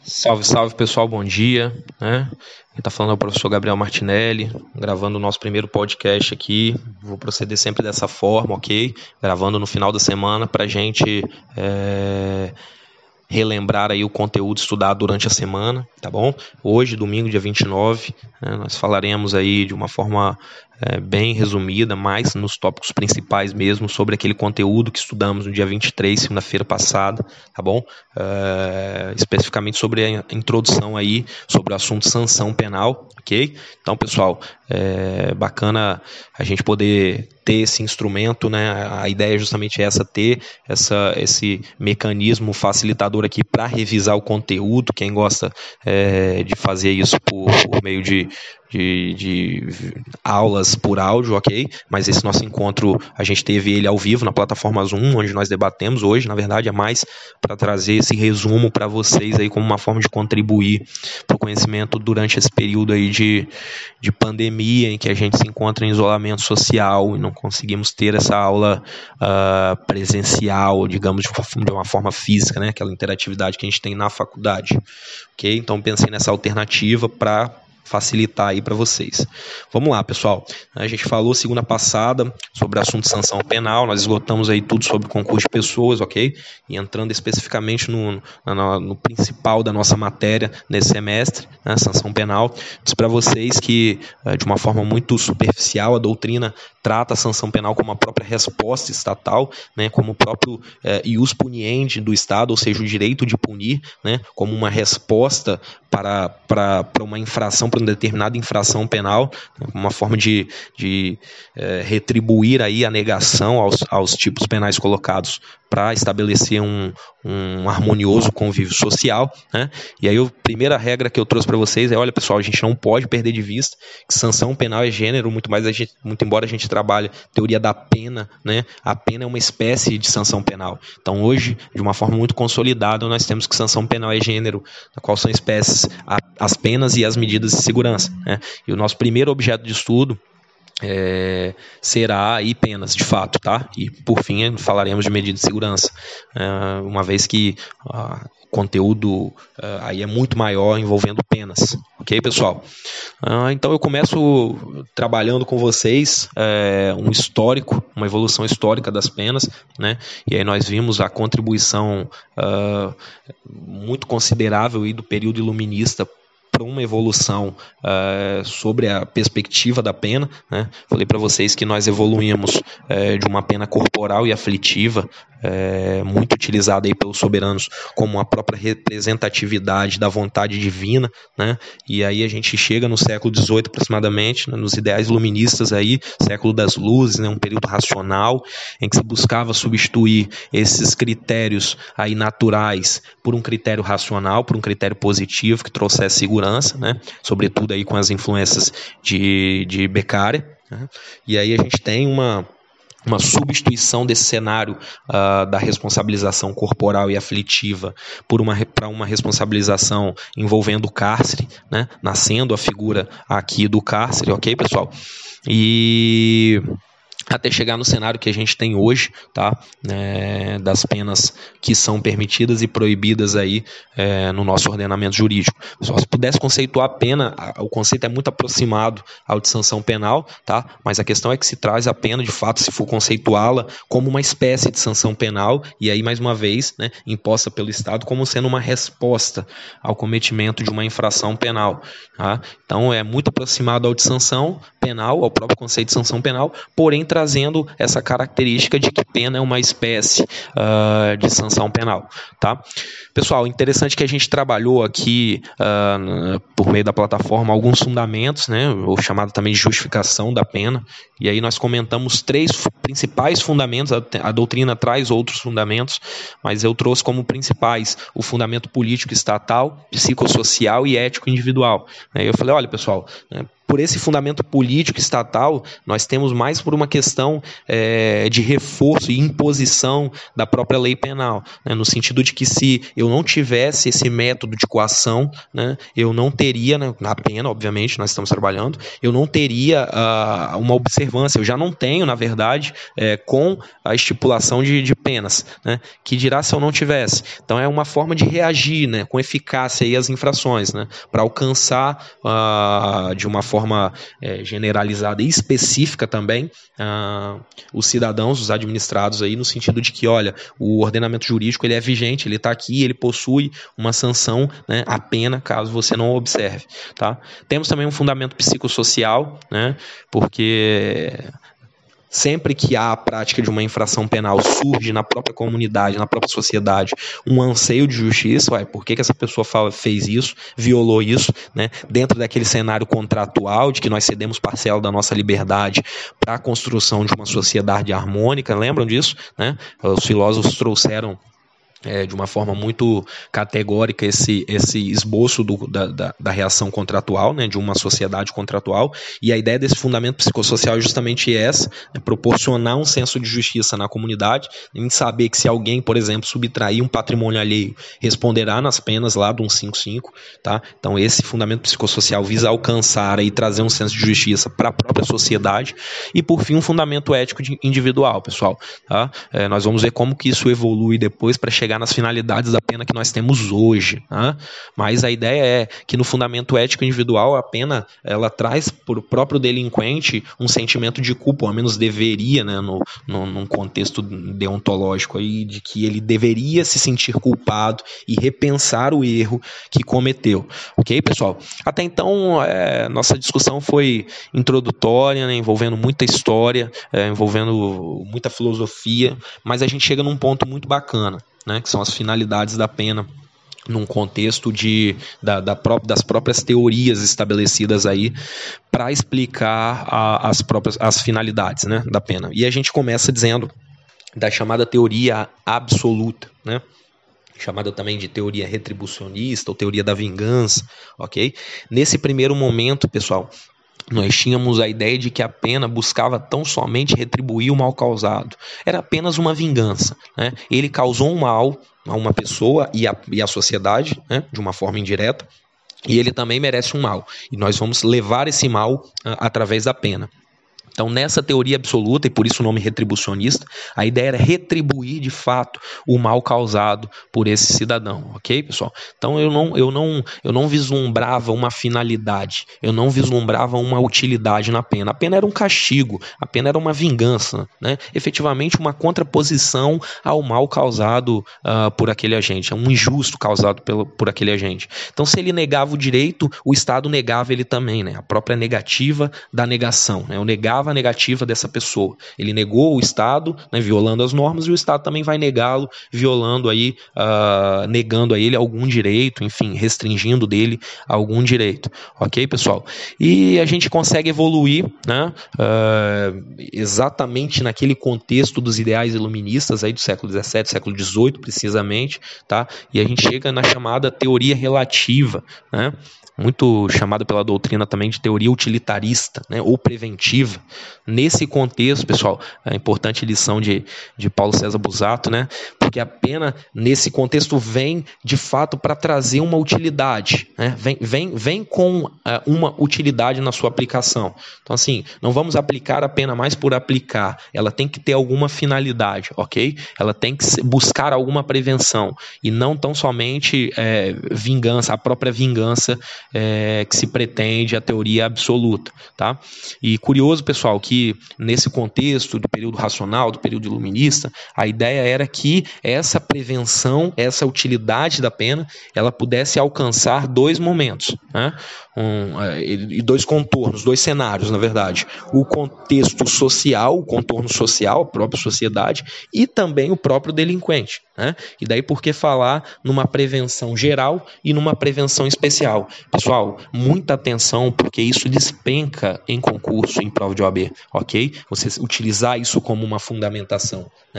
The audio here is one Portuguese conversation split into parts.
Salve, salve pessoal, bom dia, né? Quem tá falando é o professor Gabriel Martinelli, gravando o nosso primeiro podcast aqui. Vou proceder sempre dessa forma, ok? Gravando no final da semana pra gente relembrar aí o conteúdo estudado durante a semana, tá bom? Hoje, domingo, dia 29, nós falaremos aí de uma forma bem resumida, mais nos tópicos principais mesmo, sobre aquele conteúdo que estudamos no dia 23, segunda-feira passada, tá bom? Especificamente sobre a introdução aí, sobre o assunto sanção penal, ok? Então, pessoal, bacana a gente poder ter esse instrumento, né? A ideia é justamente essa, ter esse mecanismo facilitador aqui para revisar o conteúdo. Quem gosta de fazer isso por meio de aulas por áudio, ok? Mas esse nosso encontro, a gente teve ele ao vivo na plataforma Zoom, onde nós debatemos hoje. Na verdade, é mais para trazer esse resumo para vocês aí como uma forma de contribuir para o conhecimento durante esse período aí de pandemia, em que a gente se encontra em isolamento social e não conseguimos ter essa aula presencial, digamos, de uma forma física, né? Aquela interatividade que a gente tem na faculdade, ok? Então, pensei nessa alternativa para facilitar aí para vocês. Vamos lá, pessoal. A gente falou segunda passada sobre o assunto de sanção penal, nós esgotamos aí tudo sobre concurso de pessoas, ok? E entrando especificamente no principal da nossa matéria nesse semestre, né, sanção penal, disse para vocês que, de uma forma muito superficial, a doutrina trata a sanção penal como a própria resposta estatal, né, como o próprio ius puniendi do Estado, ou seja, o direito de punir, né, como uma resposta para uma infração, para uma determinada infração penal, uma forma de retribuir aí a negação aos tipos penais colocados para estabelecer um harmonioso convívio social, né? E aí a primeira regra que eu trouxe para vocês é, olha pessoal, a gente não pode perder de vista que sanção penal é gênero, muito embora a gente trabalhe teoria da pena, né? A pena é uma espécie de sanção penal. Então hoje, de uma forma muito consolidada, nós temos que sanção penal é gênero, na qual são espécies as penas e as medidas de segurança, né? E o nosso primeiro objeto de estudo será aí penas, de fato, tá? E por fim falaremos de medida de segurança, uma vez que o conteúdo aí é muito maior envolvendo penas, ok, pessoal? Então eu começo trabalhando com vocês um histórico, uma evolução histórica das penas, né? E aí nós vimos a contribuição muito considerável aí do período iluminista para uma evolução sobre a perspectiva da pena, né? Falei para vocês que nós evoluímos de uma pena corporal e aflitiva, muito utilizada aí pelos soberanos como a própria representatividade da vontade divina, né? E aí a gente chega no século XVIII aproximadamente, né, nos ideais iluministas aí, século das luzes, né, um período racional em que se buscava substituir esses critérios aí naturais por um critério racional, por um critério positivo que trouxesse segurança, né? Sobretudo aí com as influências de Beccaria, né? E aí a gente tem uma substituição desse cenário da responsabilização corporal e aflitiva para uma responsabilização envolvendo o cárcere, né? Nascendo a figura aqui do cárcere, ok, pessoal? E até chegar no cenário que a gente tem hoje, tá? Das penas que são permitidas e proibidas aí no nosso ordenamento jurídico. Só se pudesse conceituar a pena, o conceito é muito aproximado ao de sanção penal, tá? Mas a questão é que se traz a pena, de fato, se for conceituá-la como uma espécie de sanção penal, e aí, mais uma vez, né, imposta pelo Estado como sendo uma resposta ao cometimento de uma infração penal, tá? Então, é muito aproximado ao de sanção penal, ao próprio conceito de sanção penal, porém trazendo essa característica de que pena é uma espécie de sanção penal, tá? Pessoal, interessante que a gente trabalhou aqui por meio da plataforma alguns fundamentos, né, ou chamado também de justificação da pena, e aí nós comentamos 3 principais fundamentos, a doutrina traz outros fundamentos, mas eu trouxe como principais o fundamento político estatal, psicossocial e ético individual. Aí eu falei, olha pessoal, por esse fundamento político estatal, nós temos mais por uma questão de reforço e imposição da própria lei penal, né, no sentido de que se eu não tivesse esse método de coação, né, eu não teria, né, na pena, obviamente, nós estamos trabalhando, eu não teria uma observância, eu já não tenho, na verdade, com a estipulação de penas, né, que dirá se eu não tivesse. Então é uma forma de reagir, né, com eficácia aí às infrações, né, para alcançar de uma forma generalizada e específica também os cidadãos, os administrados aí, no sentido de que, olha, o ordenamento jurídico ele é vigente, ele está aqui, ele possui uma sanção, né, a pena caso você não observe, tá? Temos também um fundamento psicossocial, né, porque sempre que há a prática de uma infração penal, surge na própria comunidade, na própria sociedade, um anseio de justiça. Por que essa pessoa fez isso, violou isso, né? Dentro daquele cenário contratual de que nós cedemos parcela da nossa liberdade para a construção de uma sociedade harmônica, lembram disso, né? Os filósofos trouxeram de uma forma muito categórica esse esboço da reação contratual, né, de uma sociedade contratual, e a ideia desse fundamento psicossocial é justamente essa, né, proporcionar um senso de justiça na comunidade, em saber que se alguém, por exemplo, subtrair um patrimônio alheio, responderá nas penas lá do 155, tá? Então esse fundamento psicossocial visa alcançar e trazer um senso de justiça para a própria sociedade, e por fim um fundamento ético individual, pessoal, tá? Nós vamos ver como que isso evolui depois para chegar nas finalidades da pena que nós temos hoje, tá? Mas a ideia é que no fundamento ético individual a pena ela traz para o próprio delinquente um sentimento de culpa, ou ao menos deveria, né, num contexto deontológico aí, de que ele deveria se sentir culpado e repensar o erro que cometeu, ok, pessoal? Até então nossa discussão foi introdutória, né, envolvendo muita história, envolvendo muita filosofia, mas a gente chega num ponto muito bacana, né, que são as finalidades da pena num contexto das próprias teorias estabelecidas aí para explicar as finalidades, né, da pena. E a gente começa dizendo da chamada teoria absoluta, né, chamada também de teoria retribucionista ou teoria da vingança, ok? Nesse primeiro momento, pessoal, nós tínhamos a ideia de que a pena buscava tão somente retribuir o mal causado. Era apenas uma vingança, né? Ele causou um mal a uma pessoa e à sociedade, né, de uma forma indireta, e ele também merece um mal. E nós vamos levar esse mal através da pena. Então, nessa teoria absoluta, e por isso o nome retribucionista, a ideia era retribuir de fato o mal causado por esse cidadão, ok, pessoal? Então, eu não vislumbrava uma finalidade, eu não vislumbrava uma utilidade na pena. A pena era um castigo, a pena era uma vingança, né? Efetivamente uma contraposição ao mal causado por aquele agente, um injusto causado por aquele agente. Então, se ele negava o direito, o Estado negava ele também, né? A própria negativa da negação, né? Eu negava a negativa dessa pessoa. Ele negou o Estado, né, violando as normas, e o Estado também vai negá-lo, violando aí, negando a ele algum direito, enfim, restringindo dele algum direito. Ok, pessoal? E a gente consegue evoluir, né, exatamente naquele contexto dos ideais iluministas aí do século XVII, século XVIII, precisamente, tá? E a gente chega na chamada teoria relativa, né? Muito chamada pela doutrina também de teoria utilitarista, né, ou preventiva. Nesse contexto, pessoal, a importante lição de Paulo César Busato, né, porque a pena, nesse contexto, vem de fato para trazer uma utilidade, né, vem com uma utilidade na sua aplicação. Então, assim, não vamos aplicar a pena mais por aplicar, ela tem que ter alguma finalidade, ok? Ela tem que buscar alguma prevenção, e não tão somente vingança, a própria vingança que se pretende a teoria absoluta, tá? E curioso, pessoal, que nesse contexto do período racional, do período iluminista, a ideia era que essa prevenção, essa utilidade da pena, ela pudesse alcançar dois momentos, né? E dois contornos, dois cenários, na verdade. O contexto social, o contorno social, a própria sociedade, e também o próprio delinquente, né? E daí por que falar numa prevenção geral e numa prevenção especial? Pessoal, muita atenção, porque isso despenca em concurso, em prova de OAB, ok? Você utilizar isso como uma fundamentação, né?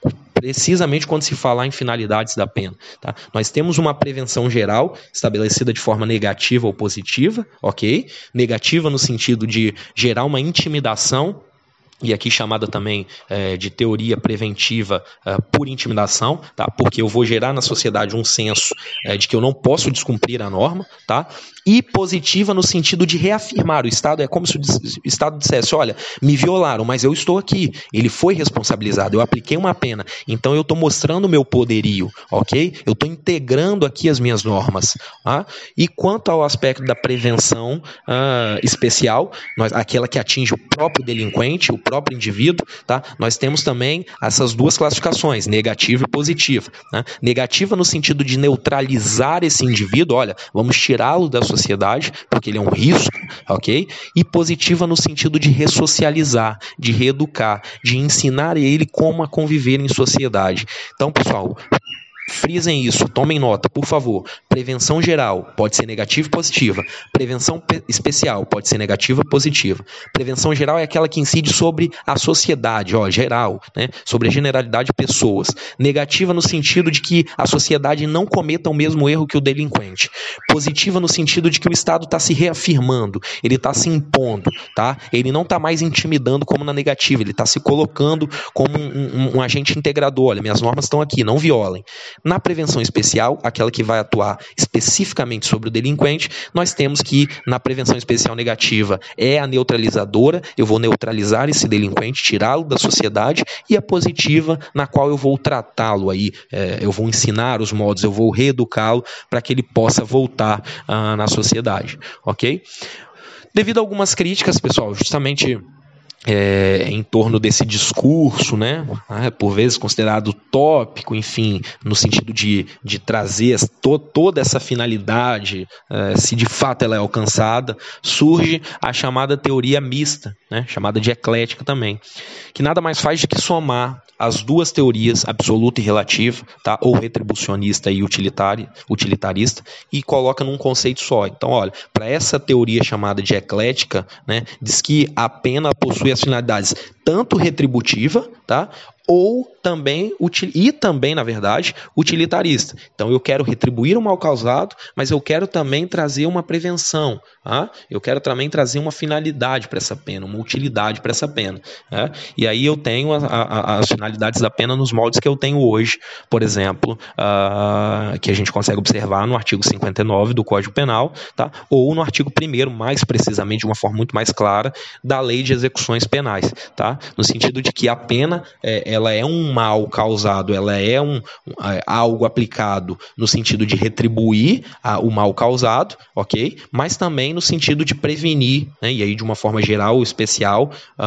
precisamente quando se falar em finalidades da pena. Tá? Nós temos uma prevenção geral estabelecida de forma negativa ou positiva, ok? Negativa no sentido de gerar uma intimidação, e aqui chamada também de teoria preventiva por intimidação, tá? Porque eu vou gerar na sociedade um senso de que eu não posso descumprir a norma, tá? E positiva no sentido de reafirmar o Estado. É como se o Estado dissesse, olha, me violaram, mas eu estou aqui, ele foi responsabilizado, eu apliquei uma pena, então eu estou mostrando o meu poderio, ok? Eu estou integrando aqui as minhas normas. Tá? E quanto ao aspecto da prevenção especial, aquela que atinge o próprio delinquente, o próprio indivíduo, tá? Nós temos também essas duas classificações, negativa e positiva. Né? Negativa no sentido de neutralizar esse indivíduo, olha, vamos tirá-lo da sociedade, porque ele é um risco, ok? E positiva no sentido de ressocializar, de reeducar, de ensinar ele como a conviver em sociedade. Então, pessoal, frisem isso, tomem nota, por favor. Prevenção geral pode ser negativa e positiva. Prevenção especial pode ser negativa e positiva. Prevenção geral é aquela que incide sobre a sociedade, geral, né? Sobre a generalidade de pessoas. Negativa no sentido de que a sociedade não cometa o mesmo erro que o delinquente. Positiva no sentido de que o Estado está se reafirmando, ele está se impondo, tá? Ele não está mais intimidando como na negativa, ele está se colocando como um agente integrador. Olha, minhas normas estão aqui, não violem. Na prevenção especial, aquela que vai atuar especificamente sobre o delinquente, nós temos que, na prevenção especial negativa, é a neutralizadora, eu vou neutralizar esse delinquente, tirá-lo da sociedade, e a positiva, na qual eu vou tratá-lo aí, eu vou ensinar os modos, eu vou reeducá-lo para que ele possa voltar na sociedade, ok? Devido a algumas críticas, pessoal, justamente em torno desse discurso, né, por vezes considerado utópico, enfim, no sentido de trazer toda essa finalidade, se de fato ela é alcançada, surge a chamada teoria mista, né, chamada de eclética também, que nada mais faz do que somar as duas teorias, absoluta e relativa, tá, ou retribucionista e utilitarista, e coloca num conceito só. Então, olha, para essa teoria chamada de eclética, né, diz que a pena possui as finalidades tanto retributiva, tá, ou também, na verdade, utilitarista. Então, eu quero retribuir o mal causado, mas eu quero também trazer uma prevenção. Tá? Eu quero também trazer uma finalidade para essa pena, uma utilidade para essa pena. Tá? E aí eu tenho as finalidades da pena nos moldes que eu tenho hoje, por exemplo, que a gente consegue observar no artigo 59 do Código Penal, tá? Ou no artigo 1º, mais precisamente, de uma forma muito mais clara, da Lei de Execuções Penais. Tá? No sentido de que a pena ela é um mal causado, ela é algo aplicado no sentido de retribuir o mal causado, ok? Mas também no sentido de prevenir, né? E aí de uma forma geral ou especial,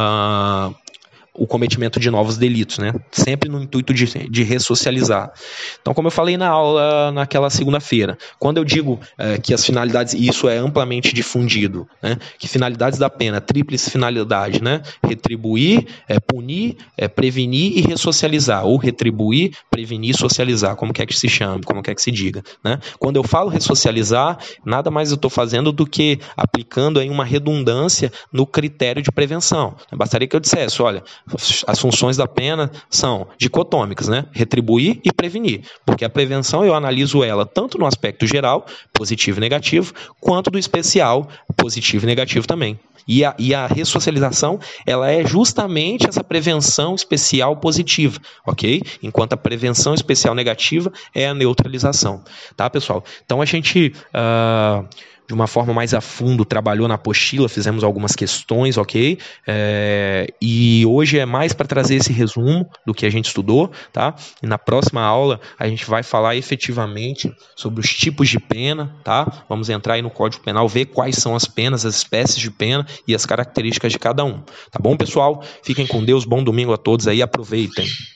o cometimento de novos delitos, né? Sempre no intuito de ressocializar. Então, como eu falei na aula naquela segunda-feira, quando eu digo que as finalidades, e isso é amplamente difundido, né? Que finalidades da pena, tríplice finalidade, né? Retribuir, punir, prevenir e ressocializar, ou retribuir, prevenir e socializar, como quer que se chame, como quer que se diga, né? Quando eu falo ressocializar, nada mais eu estou fazendo do que aplicando aí uma redundância no critério de prevenção. Bastaria que eu dissesse, olha, as funções da pena são dicotômicas, né? Retribuir e prevenir, porque a prevenção eu analiso ela tanto no aspecto geral, positivo e negativo, quanto do especial, positivo e negativo também. E a ressocialização, ela é justamente essa prevenção especial positiva, ok? Enquanto a prevenção especial negativa é a neutralização, tá, pessoal? Então a gente de uma forma mais a fundo, trabalhou na apostila, fizemos algumas questões, ok? E hoje é mais para trazer esse resumo do que a gente estudou, tá? E na próxima aula a gente vai falar efetivamente sobre os tipos de pena, tá? Vamos entrar aí no Código Penal, ver quais são as penas, as espécies de pena e as características de cada um. Tá bom, pessoal? Fiquem com Deus, bom domingo a todos aí, aproveitem.